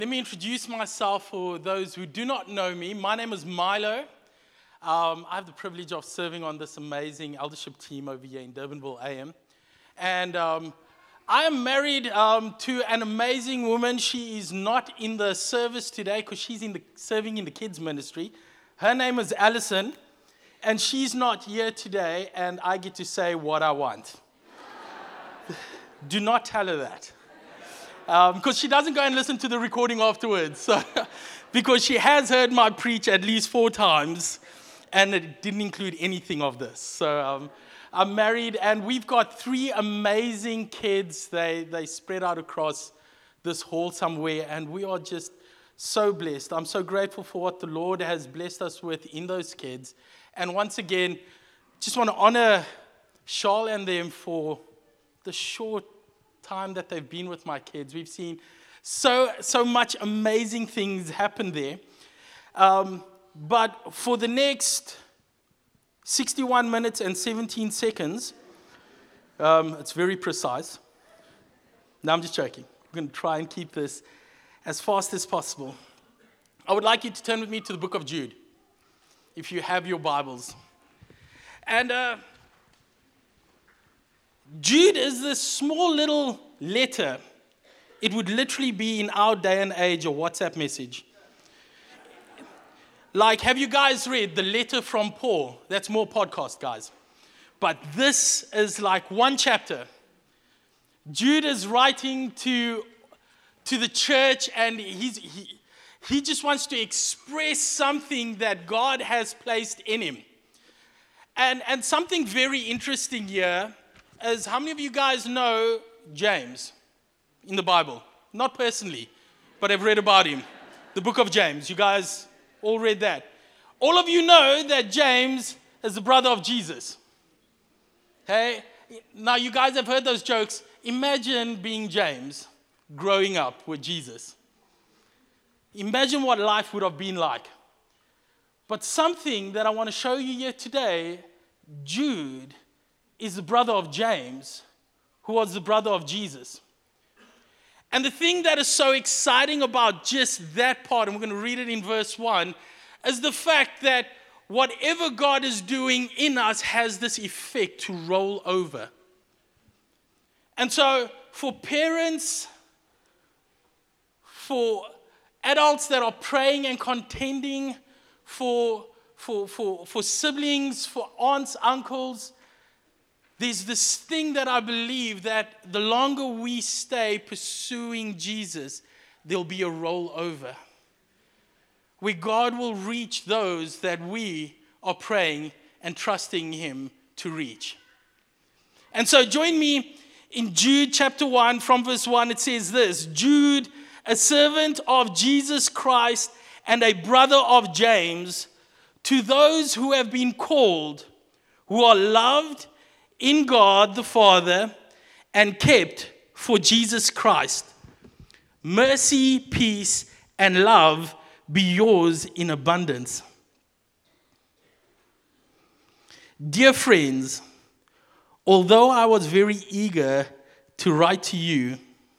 Let me introduce myself for those who do not know me. My name is Milo. I have the privilege of serving on this amazing eldership team over here in Durbanville AM. And I am married to an amazing woman. She is not in the service today because she's serving in the kids ministry. Her name is Alison, and she's not here today, and I get to say what I want. Do not tell her that. Because she doesn't go and listen to the recording afterwards. So, because she has heard my preach at least 4 times, and it didn't include anything of this. So I'm married, and we've got 3 amazing kids. They spread out across this hall somewhere, and we are just so blessed. I'm so grateful for what the Lord has blessed us with in those kids. And once again, just want to honor Charles and them for the short time that they've been with my kids. We've seen so much amazing things happen there. But for the next 61 minutes and 17 seconds, it's very precise. No, I'm just joking. I'm going to try and keep this as fast as possible. I would like you to turn with me to the book of Jude, if you have your Bibles. And Jude is this small little letter. It would literally be in our day and age a WhatsApp message. Like, have you guys read the letter from Paul? That's more podcast, guys. But this is like one chapter. Jude is writing to the church, and he just wants to express something that God has placed in him. And something very interesting here is, how many of you guys know James in the Bible? Not personally, but I've read about him. The book of James. You guys all read that. All of you know that James is the brother of Jesus. Hey, now you guys have heard those jokes. Imagine being James growing up with Jesus. Imagine what life would have been like. But something that I want to show you here today, Jude is the brother of James, who was the brother of Jesus. And the thing that is so exciting about just that part, and we're going to read it in verse 1, is the fact that whatever God is doing in us has this effect to roll over. And so for parents, for adults that are praying and contending, for siblings, for aunts, uncles, there's this thing that I believe that the longer we stay pursuing Jesus, there'll be a rollover, where God will reach those that we are praying and trusting Him to reach. And so join me in Jude chapter 1 from verse 1. It says this: Jude, a servant of Jesus Christ and a brother of James, to those who have been called, who are loved in God the Father and kept for Jesus Christ. Mercy, peace, and love be yours in abundance. Dear friends, although I was very eager to write to you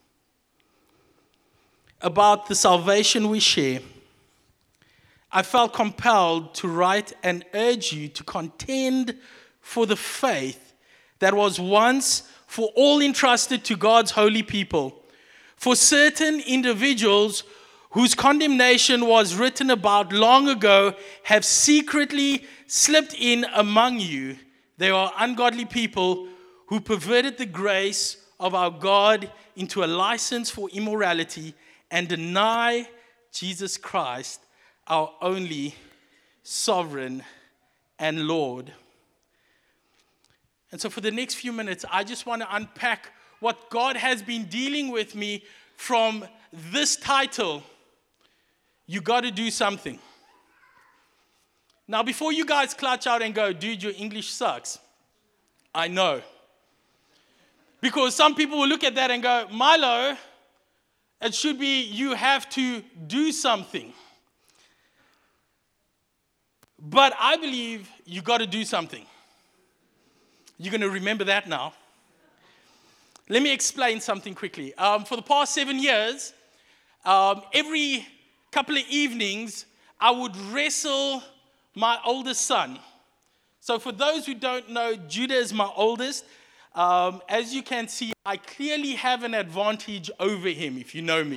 about the salvation we share, I felt compelled to write and urge you to contend for the faith that was once for all entrusted to God's holy people. For certain individuals whose condemnation was written about long ago have secretly slipped in among you. They are ungodly people who perverted the grace of our God into a license for immorality and deny Jesus Christ, our only sovereign and Lord. And so for the next few minutes, I just want to unpack what God has been dealing with me from this title, You Got to Do Something. Now, before you guys clutch out and go, dude, your English sucks, I know. Because some people will look at that and go, Milo, it should be you have to do something. But I believe you got to do something. You're going to remember that now. Let me explain something quickly. For the past 7 years, every couple of evenings, I would wrestle my oldest son. So for those who don't know, Judah is my oldest. As you can see, I clearly have an advantage over him, if you know me.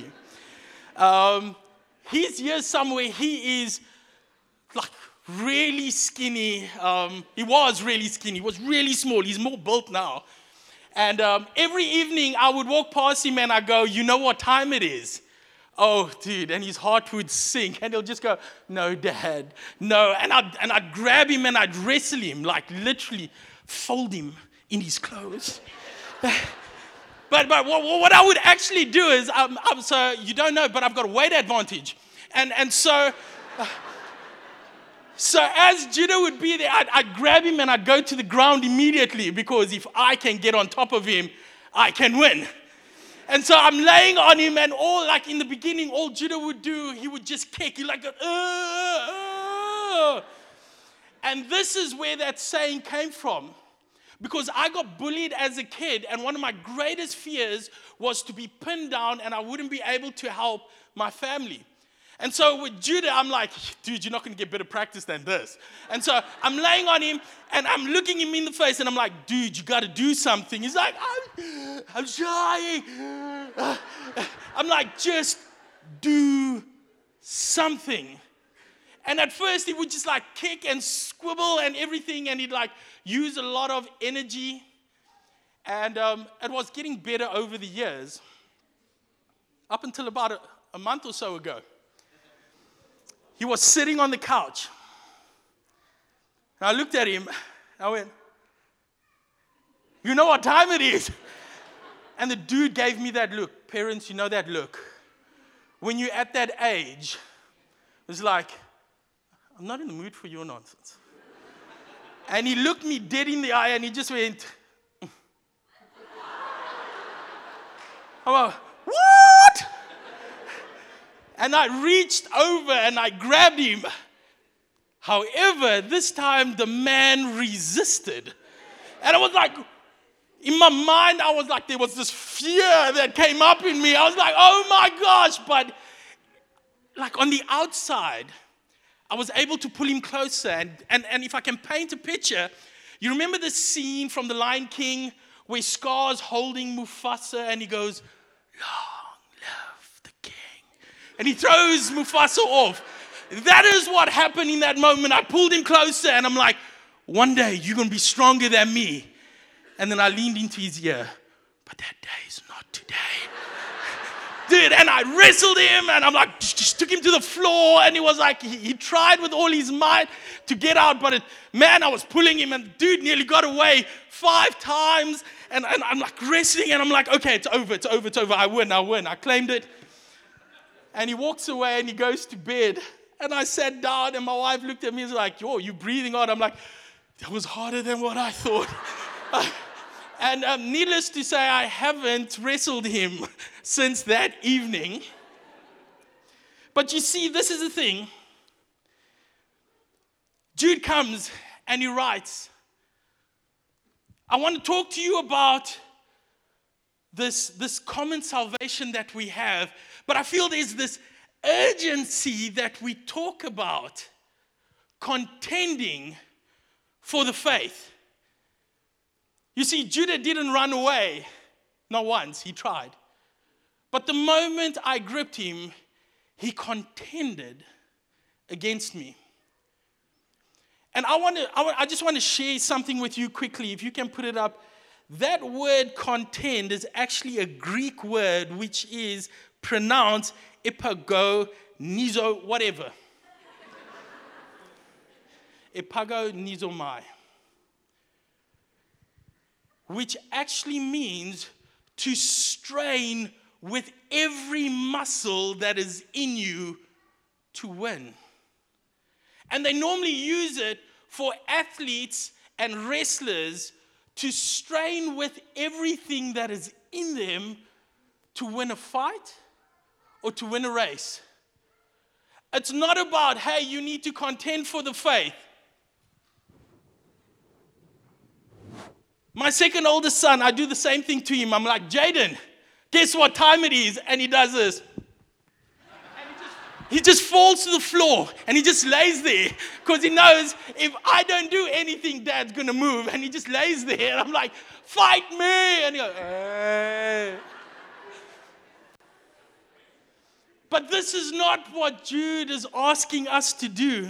He's here somewhere. He is like really skinny. He was really skinny. He was really small. He's more built now. And every evening I would walk past him and I go, you know what time it is? Oh, dude, and his heart would sink, and he'll just go, no, Dad, no. And I'd grab him and I'd wrestle him, like literally fold him in his clothes. But what I would actually do is, so you don't know, but I've got a weight advantage. And so as Judah would be there, I'd grab him and I'd go to the ground immediately, because if I can get on top of him, I can win. And so I'm laying on him, and like in the beginning, all Judah would do, he would just kick. He like, And this is where that saying came from. Because I got bullied as a kid, and one of my greatest fears was to be pinned down and I wouldn't be able to help my family. And so with Judah, I'm like, dude, you're not going to get better practice than this. And so I'm laying on him, and I'm looking him in the face, and I'm like, dude, you got to do something. He's like, I'm trying. I'm like, just do something. And at first, he would just like kick and squibble and everything, and he'd like use a lot of energy. And it was getting better over the years, up until about a month or so ago. He was sitting on the couch. And I looked at him. I went, you know what time it is? And the dude gave me that look. Parents, you know that look. When you're at that age, it's like, I'm not in the mood for your nonsense. And he looked me dead in the eye, and he just went, I'm like, what? And I reached over and I grabbed him. However, this time the man resisted. And I was like, in my mind, I was like, there was this fear that came up in me. I was like, oh my gosh. But like on the outside, I was able to pull him closer. And if I can paint a picture, you remember the scene from The Lion King where Scar's holding Mufasa and he goes, long live the king. And he throws Mufasa off. That is what happened in that moment. I pulled him closer and I'm like, one day you're going to be stronger than me. And then I leaned into his ear, but that day is not today. Dude, and I wrestled him and I'm like, just took him to the floor, and he was like, he tried with all his might to get out, but I was pulling him, and dude nearly got away 5 times, and I'm like wrestling, and I'm like, okay, it's over, I win, I claimed it. And he walks away and he goes to bed, and I sat down, and my wife looked at me and was like, yo, you breathing out? I'm like, that was harder than what I thought. And needless to say, I haven't wrestled him since that evening. But you see, this is the thing. Jude comes and he writes, I want to talk to you about this common salvation that we have, but I feel there's this urgency that we talk about contending for the faith. You see, Judah didn't run away, not once, he tried. But the moment I gripped him, he contended against me. And I just want to share something with you quickly, if you can put it up. That word contend is actually a Greek word which is pronounced epagonizo, whatever. Epagonizomai. Which actually means to strain with every muscle that is in you to win. And they normally use it for athletes and wrestlers to strain with everything that is in them to win a fight or to win a race. It's not about, hey, you need to contend for the faith. My second oldest son, I do the same thing to him. I'm like, Jaden, guess what time it is? And he does this. He just falls to the floor and he just lays there because he knows if I don't do anything, Dad's going to move. And he just lays there. And I'm like, fight me. And he goes, "Eh." But this is not what Jude is asking us to do.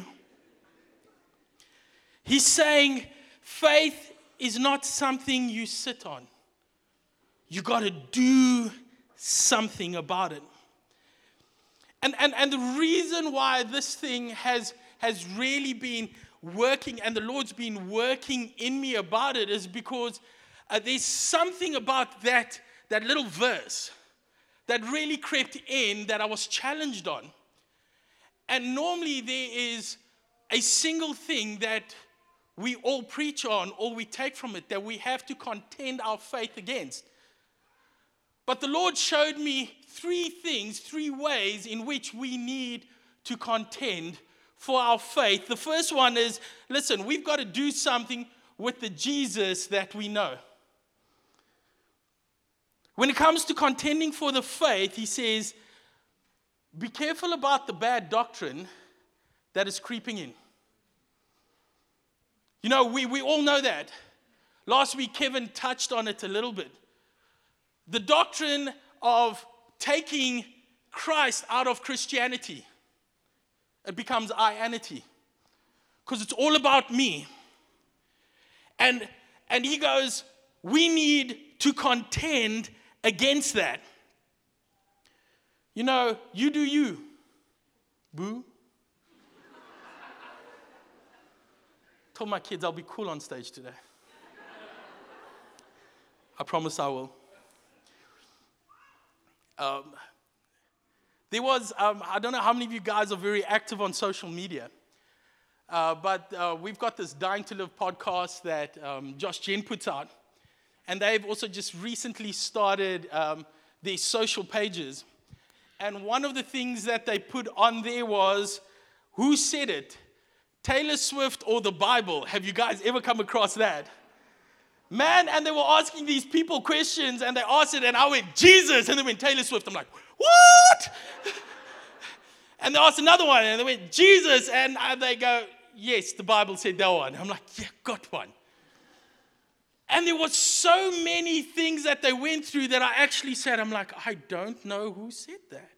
He's saying faith is not something you sit on. You got to do something about it. And the reason why this thing has really been working and the Lord's been working in me about it is because there's something about that little verse that really crept in that I was challenged on. And normally there is a single thing that we all preach on or we take from it that we have to contend our faith against. But the Lord showed me three ways in which we need to contend for our faith. The first one is, listen, we've got to do something with the Jesus that we know. When it comes to contending for the faith, he says, be careful about the bad doctrine that is creeping in. You know, we all know that. Last week, Kevin touched on it a little bit. The doctrine of taking Christ out of Christianity. It becomes I-anity. Because it's all about me. And he goes, we need to contend against that. You know, you do you. Boo. Told my kids I'll be cool on stage today. I promise I will. There was, I don't know how many of you guys are very active on social media, but we've got this Dying to Live podcast that Josh Jen puts out, and they've also just recently started their social pages. And one of the things that they put on there was, who said it? Taylor Swift or the Bible? Have you guys ever come across that? Man, and they were asking these people questions, and they asked it, and I went, Jesus, and they went, Taylor Swift. I'm like, what? And they asked another one, and they went, Jesus, and they go, yes, the Bible said that one. I'm like, yeah, got one. And there was so many things that they went through that I actually said, I'm like, I don't know who said that.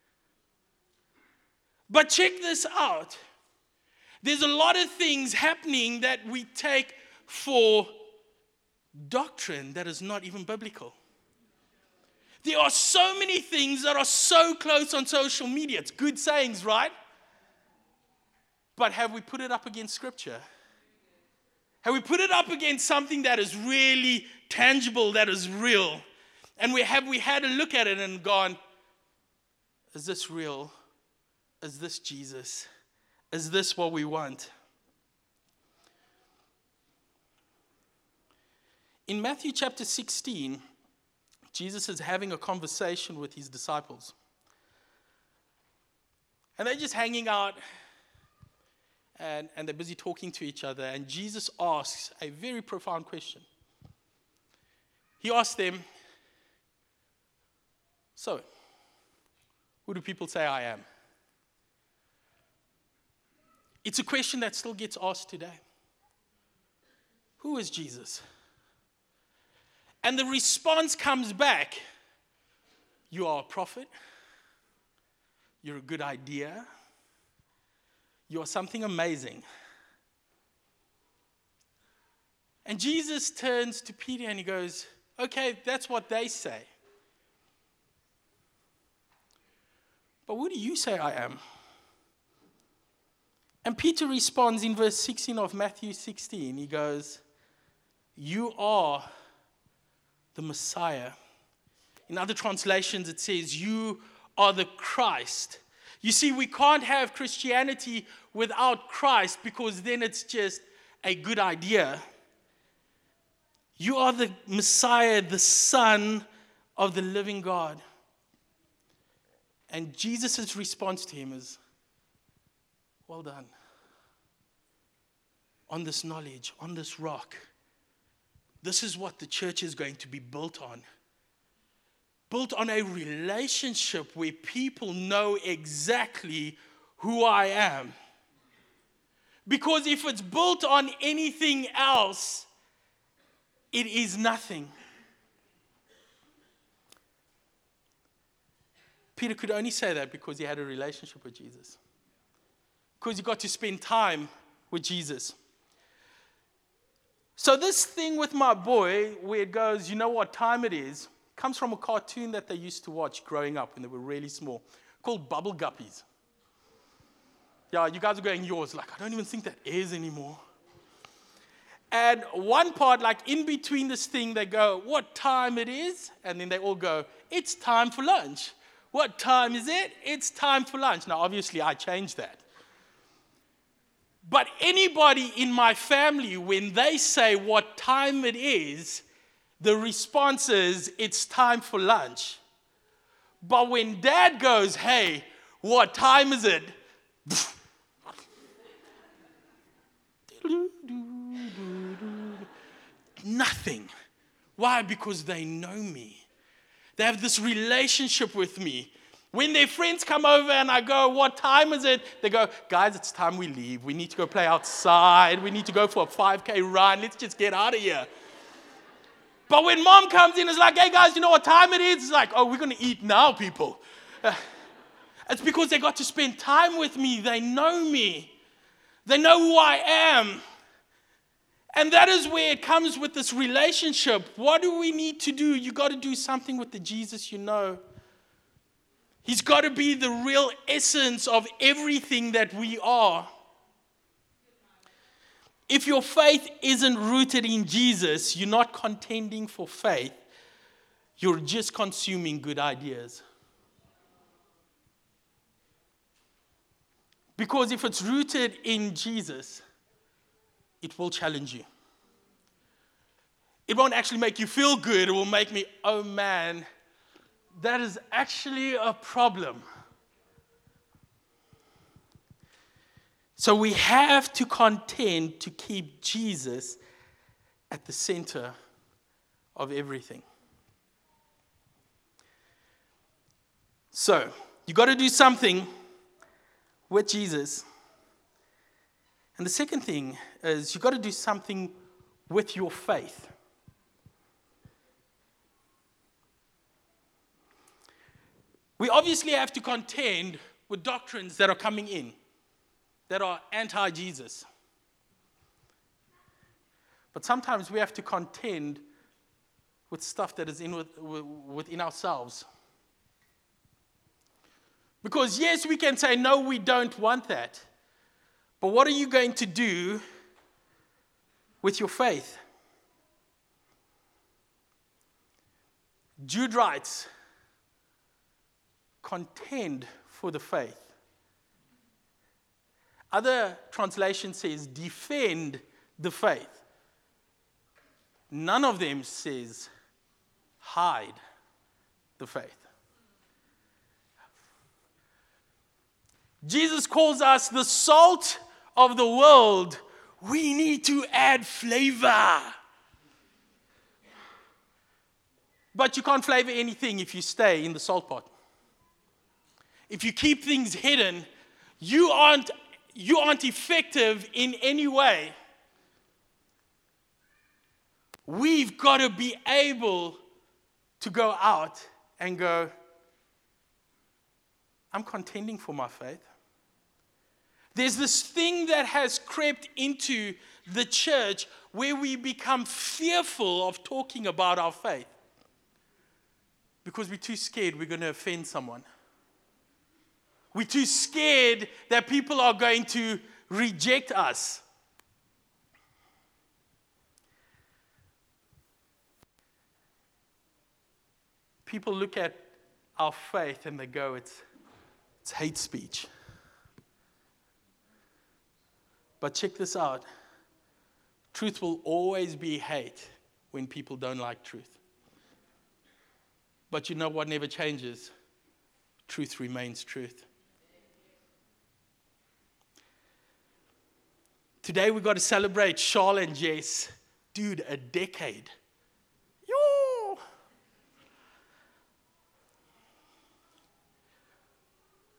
But check this out. There's a lot of things happening that we take for doctrine that is not even biblical. There are so many things that are so close on social media. It's good sayings, right? But have we put it up against Scripture? Have we put it up against something that is really tangible, that is real? And we had a look at it and gone, is this real? Is this Jesus? Is this what we want? In Matthew chapter 16, Jesus is having a conversation with his disciples. And they're just hanging out, and they're busy talking to each other. And Jesus asks a very profound question. He asks them, so, who do people say I am? It's a question that still gets asked today. Who is Jesus? And the response comes back, you are a prophet, you're a good idea, you are something amazing. And Jesus turns to Peter and he goes, okay, that's what they say. But who do you say I am? And Peter responds in verse 16 of Matthew 16. He goes, you are the Messiah. In other translations, it says, you are the Christ. You see, we can't have Christianity without Christ because then it's just a good idea. You are the Messiah, the Son of the living God. And Jesus' response to him is, well done. On this knowledge, on this rock, this is what the church is going to be built on. built on a relationship where people know exactly who I am. Because if it's built on anything else, it is nothing. Peter could only say that because he had a relationship with Jesus. Because he got to spend time with Jesus. So this thing with my boy, where it goes, you know what time it is, comes from a cartoon that they used to watch growing up when they were really small, called Bubble Guppies. Yeah, you guys are going yours, like, I don't even think that airs anymore. And one part, like in between this thing, they go, what time it is? And then they all go, it's time for lunch. What time is it? It's time for lunch. Now, obviously, I changed that. But anybody in my family, when they say what time it is, the response is, it's time for lunch. But when Dad goes, hey, what time is it? Nothing. Why? Because they know me. They have this relationship with me. When their friends come over and I go, what time is it? They go, guys, it's time we leave. We need to go play outside. We need to go for a 5K run. Let's just get out of here. But when Mom comes in, it's like, hey, guys, you know what time it is? It's like, oh, we're going to eat now, people. It's because they got to spend time with me. They know me. They know who I am. And that is where it comes with this relationship. What do we need to do? You got to do something with the Jesus you know. He's got to be the real essence of everything that we are. If your faith isn't rooted in Jesus, you're not contending for faith. You're just consuming good ideas. Because if it's rooted in Jesus, it will challenge you. It won't actually make you feel good. It will make me, oh man, that is actually a problem. So we have to contend to keep Jesus at the center of everything. So you got to do something with Jesus. And the second thing is you got to do something with your faith. We obviously have to contend with doctrines that are coming in, that are anti-Jesus. But sometimes we have to contend with stuff that is within ourselves. Because yes, we can say, no, we don't want that. But what are you going to do with your faith? Jude writes, contend for the faith. Other translation says, defend the faith. None of them says, hide the faith. Jesus calls us the salt of the world. We need to add flavor. But you can't flavor anything if you stay in the salt pot. If you keep things hidden, you aren't effective in any way. We've got to be able to go out and go, I'm contending for my faith. There's this thing that has crept into the church where we become fearful of talking about our faith because we're too scared we're going to offend someone. We're too scared that people are going to reject us. People look at our faith and they go, it's hate speech. But check this out. Truth will always be hate when people don't like truth. But you know what never changes? Truth remains truth. Today we've got to celebrate Charl and Jess. Dude, a decade. Yo!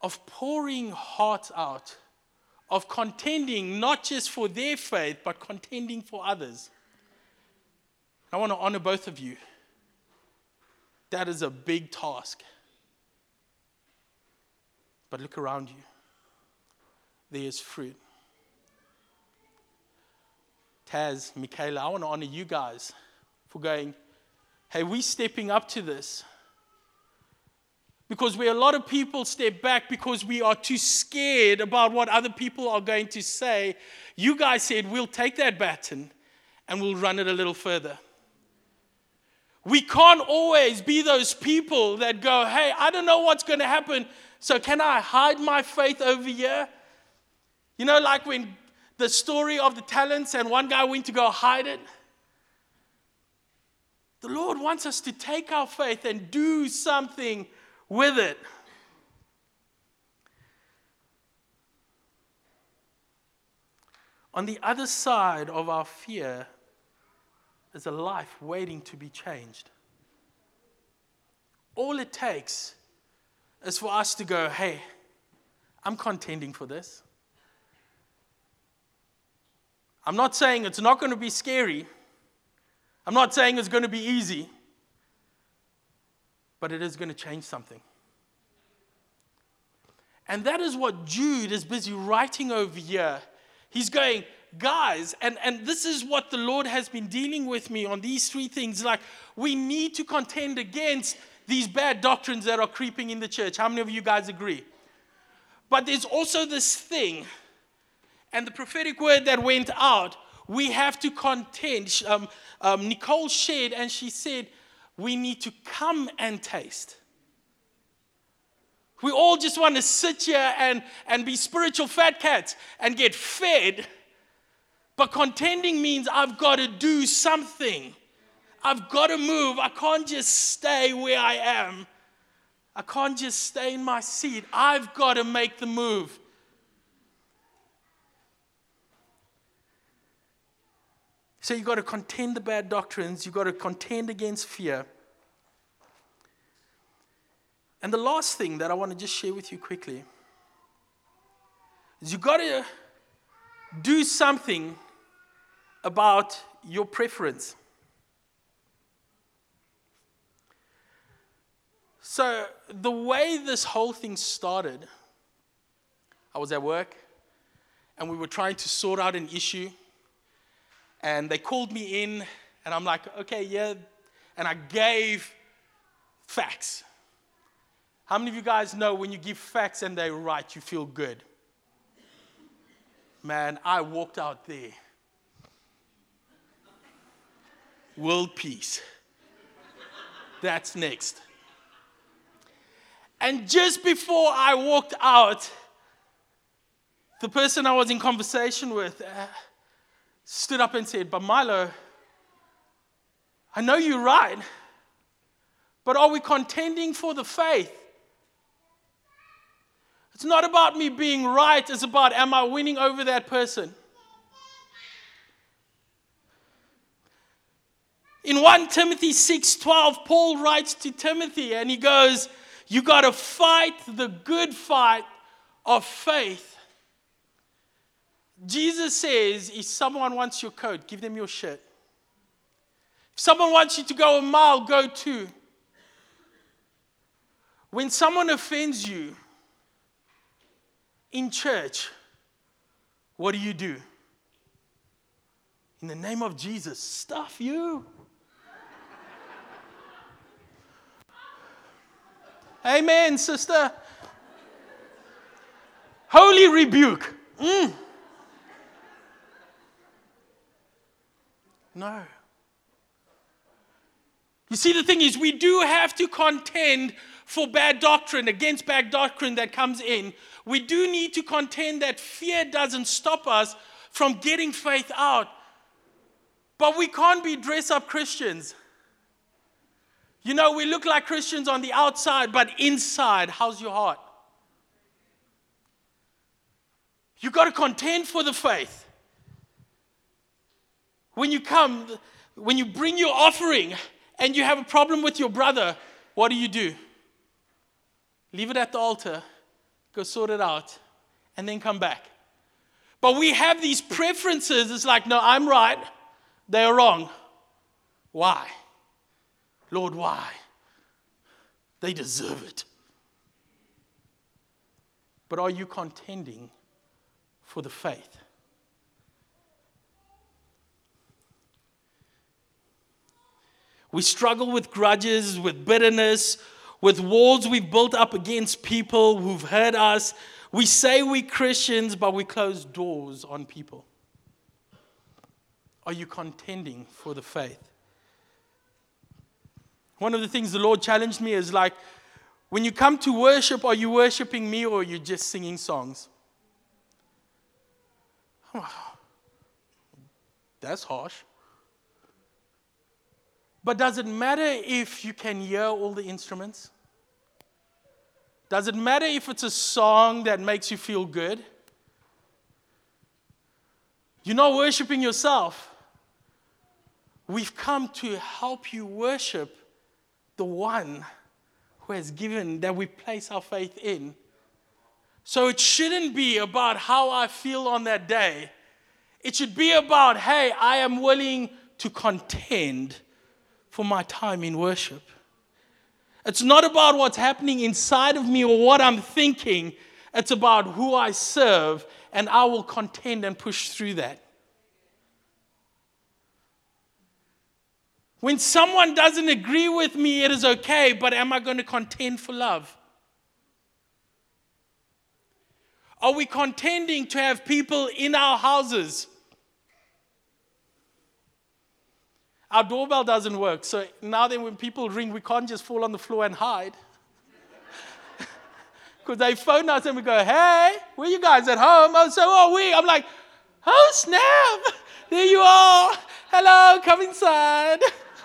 of pouring hearts out, of contending not just for their faith, but contending for others. I want to honor both of you. That is a big task. But look around you. There is fruit. Taz, Michaela, I want to honor you guys for going, hey, we're stepping up to this. Because where a lot of people step back because we are too scared about what other people are going to say, you guys said, we'll take that baton and we'll run it a little further. We can't always be those people that go, hey, I don't know what's going to happen, so can I hide my faith over here? You know, like when the story of the talents and one guy went to go hide it. The Lord wants us to take our faith and do something with it. On the other side of our fear is a life waiting to be changed. All it takes is for us to go, hey, I'm contending for this. I'm not saying it's not going to be scary. I'm not saying it's going to be easy. But it is going to change something. And that is what Jude is busy writing over here. He's going, guys, and this is what the Lord has been dealing with me on these three things. Like, we need to contend against these bad doctrines that are creeping in the church. How many of you guys agree? But there's also this thing, and the prophetic word that went out, we have to contend. Nicole shared, and she said, we need to come and taste. We all just want to sit here and be spiritual fat cats and get fed. But contending means I've got to do something. I've got to move. I can't just stay where I am. I can't just stay in my seat. I've got to make the move. So you've got to contend the bad doctrines. You've got to contend against fear. And the last thing that I want to just share with you quickly is you've got to do something about your preference. So the way this whole thing started, I was at work and we were trying to sort out an issue. And they called me in, and I'm like, okay, yeah. And I gave facts. How many of you guys know when you give facts and they're right, you feel good? Man, I walked out there. World peace. That's next. And just before I walked out, the person I was in conversation with stood up and said, but Milo, I know you're right, but are we contending for the faith? It's not about me being right, it's about am I winning over that person? In 1 Timothy 6:12, Paul writes to Timothy and he goes, you got to fight the good fight of faith. Jesus says, if someone wants your coat, give them your shirt. If someone wants you to go a mile, go 2. When someone offends you in church, what do? In the name of Jesus, stuff you. Amen, sister. Holy rebuke. No. You see, the thing is, we do have to contend for bad doctrine, against bad doctrine that comes in. We do need to contend that fear doesn't stop us from getting faith out. But we can't be dress-up Christians. You know, we look like Christians on the outside, but inside, how's your heart? You've got to contend for the faith. When you come, when you bring your offering and you have a problem with your brother, what do? Leave it at the altar. go sort it out, and then come back. But we have these preferences. It's like, no, I'm right. They're wrong. Why? Lord, why? They deserve it. But are you contending for the faith? We struggle with grudges, with bitterness, with walls we've built up against people who've hurt us. We say we're Christians, but we close doors on people. Are you contending for the faith? One of the things the Lord challenged me is like, when you come to worship, are you worshiping me or are you just singing songs? Oh, that's harsh. But does it matter if you can hear all the instruments? Does it matter if it's a song that makes you feel good? You're not worshiping yourself. We've come to help you worship the one who has given, that we place our faith in. So it shouldn't be about how I feel on that day. It should be about, hey, I am willing to contend for my time in worship. It's not about what's happening inside of me or what I'm thinking. It's about who I serve, and I will contend and push through that. When someone doesn't agree with me, it is okay, but am I going to contend for love? Are we contending to have people in our houses? Our doorbell doesn't work, so now then when people ring, we can't just fall on the floor and hide. Because they phone us and we go, hey, where you guys at home? Oh, so are we. I'm like, oh, snap. There you are. Hello, come inside.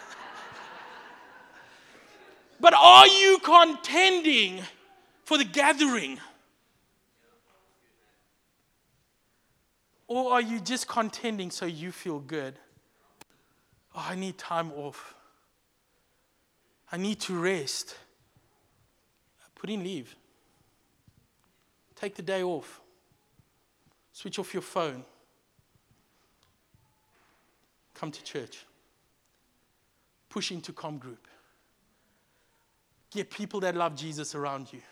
But are you contending for the gathering? Or are you just contending so you feel good? Oh, I need time off. I need to rest. Put in leave. Take the day off. Switch off your phone. Come to church. Push into comm group. Get people that love Jesus around you.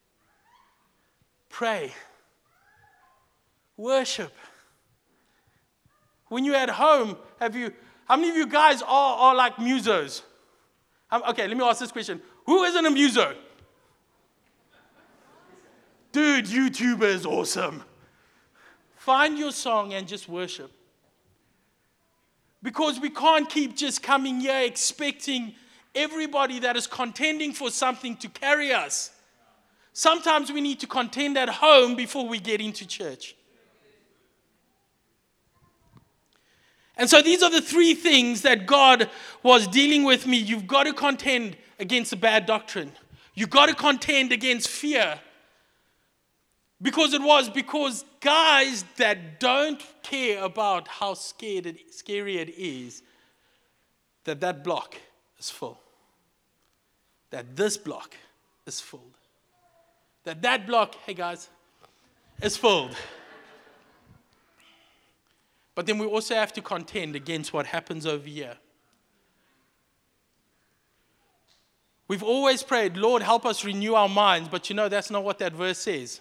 Pray. Worship. When you're at home, how many of you guys are like musos? Okay, let me ask this question. Who isn't a muso? Dude, YouTuber is awesome. Find your song and just worship. Because we can't keep just coming here expecting everybody that is contending for something to carry us. Sometimes we need to contend at home before we get into church. And so these are the three things that God was dealing with me. You've got to contend against a bad doctrine. You've got to contend against fear. Because guys that don't care about how scary it is, that block is full. That this block is full. That block, hey guys, is filled. But then we also have to contend against what happens over here. We've always prayed, Lord, help us renew our minds. But that's not what that verse says.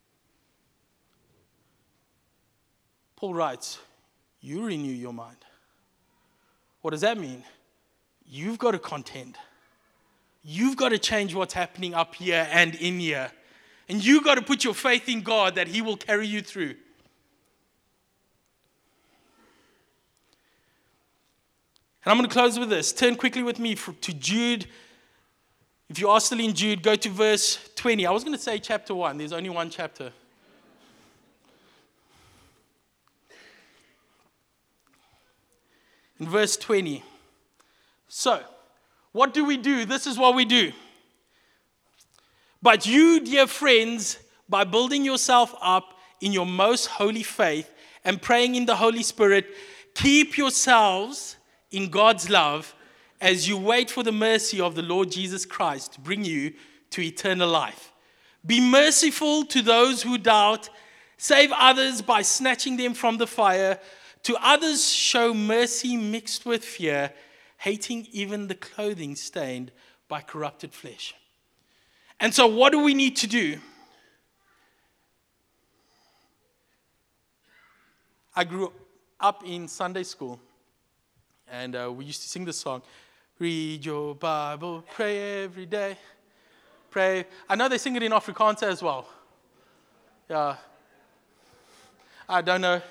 Paul writes, you renew your mind. What does that mean? You've got to contend. You've got to change what's happening up here and in here. And you've got to put your faith in God that He will carry you through. And I'm going to close with this. Turn quickly with me to Jude. If you are still in Jude, go to verse 20. I was going to say chapter 1. There's only one chapter. In verse 20. So, what do we do? This is what we do. But you, dear friends, by building yourself up in your most holy faith and praying in the Holy Spirit, keep yourselves in God's love as you wait for the mercy of the Lord Jesus Christ to bring you to eternal life. Be merciful to those who doubt. Save others by snatching them from the fire. To others show mercy mixed with fear, hating even the clothing stained by corrupted flesh. And so what do we need to do? I grew up in Sunday school, and we used to sing the song, read your Bible, pray every day. Pray. I know they sing it in Afrikaans as well. Yeah. I don't know.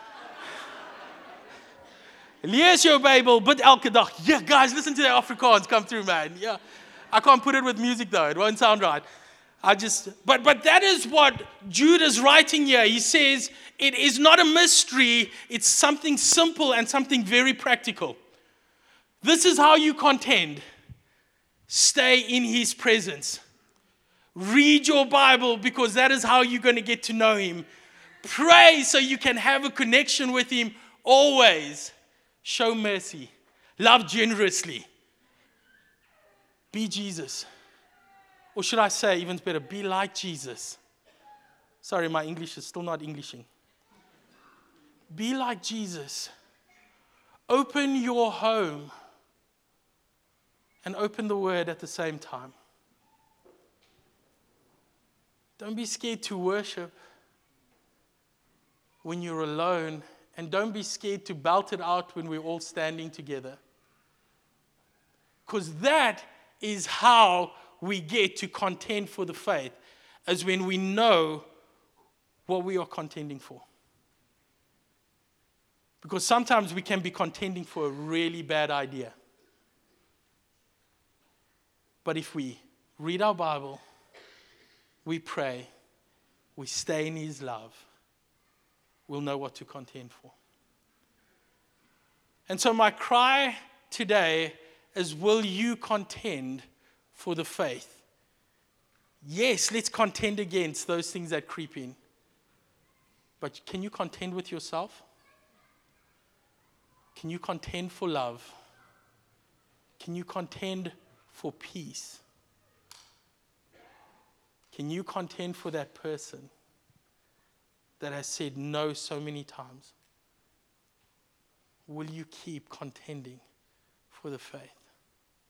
Lees jou Bible, bid elke dag. Yeah, guys, listen to the Afrikaans come through, man. Yeah. I can't put it with music, though. It won't sound right. But that is what Jude is writing here. He says, it is not a mystery. It's something simple and something very practical. This is how you contend. Stay in his presence. Read your Bible, because that is how you're going to get to know him. Pray so you can have a connection with him always. Show mercy. Love generously. Be Jesus. Or should I say, even better, be like Jesus. Sorry, my English is still not Englishing. Be like Jesus. Open your home and open the Word at the same time. Don't be scared to worship when you're alone, and don't be scared to belt it out when we're all standing together. Because that is how we get to contend for the faith, as when we know what we are contending for. Because sometimes we can be contending for a really bad idea. But if we read our Bible, we pray, we stay in his love, we'll know what to contend for. And so my cry today is, will you contend for the faith? Yes, let's contend against those things that creep in. But can you contend with yourself? Can you contend for love? Can you contend for peace? Can you contend for that person that has said no so many times? Will you keep contending for the faith?